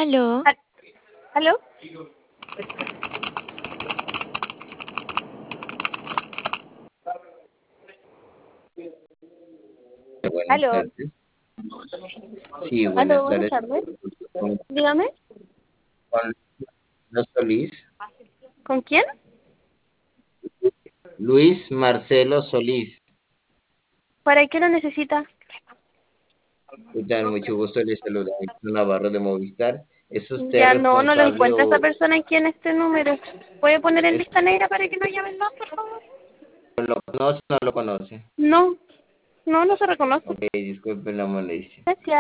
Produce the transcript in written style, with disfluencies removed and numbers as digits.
Aló, Al- ¿Aló? Buenas ¿Aló? tardes. Sí, ¿Aló? buenas Buenas tardes. tardes. Dígame. Juan Solís. ¿Con quién? Luis Marcelo Solís. ¿Para qué lo necesita? ¿Qué tal? Mucho gusto, les saluda Víctor Navarro de Movistar. ¿Es usted Ya no lo responsable encuentra esa o persona aquí en este número. ¿Puede poner en es, lista negra para que no llamen más, por favor? lo conoce o no lo conoce? No, no se reconoce. Ok, disculpe la molestia. Gracias.